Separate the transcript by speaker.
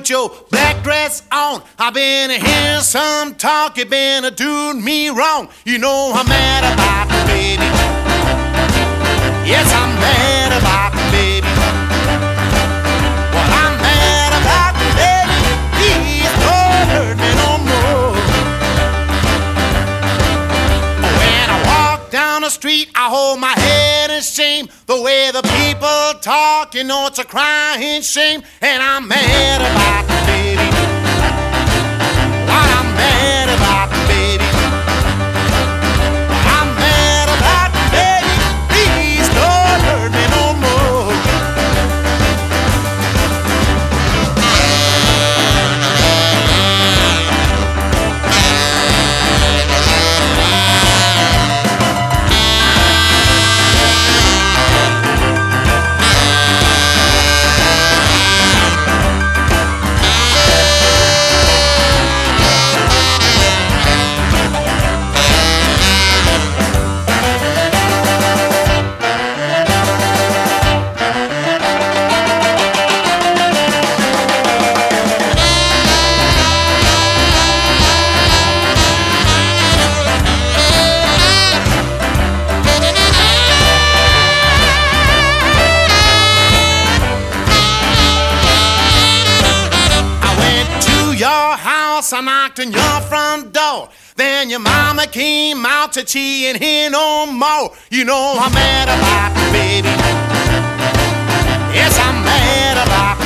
Speaker 1: put your black dress on. I've been hearing some talk, you been doing me wrong. You know I'm mad about it, baby. Yes, I'm mad about it, baby. Well, I'm mad about it, baby. Please don't hurt me no more. When I walk down the street, I hold my head in shame. The way the people talk, you know it's a crying shame. And I'm mad about it, baby. Lord, I'm mad about it, baby. I'm mad about it, baby. Please don't hurt me no more. I knocked on your front door. Then your mama came out to she ain't here no more. You know I'm mad about it, baby. Yes, I'm mad about it.